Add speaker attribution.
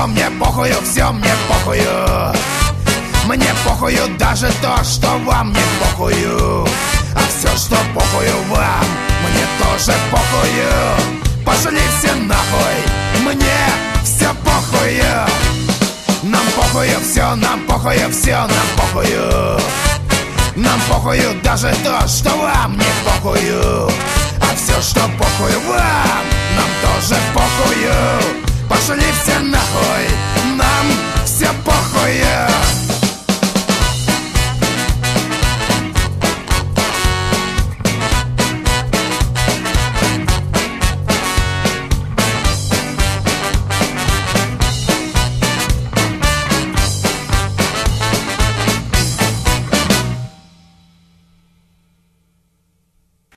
Speaker 1: все мне похую, все мне похую. Мне похую даже то, что вам не похую. А все, что похую вам, мне тоже похую. Пошли все нахуй, мне все похую. Нам похую все, нам похую все, нам похую. Нам похую даже то, что вам не похую. А все, что похую вам, нам тоже похую. Пошли все нахуй, нам все похую.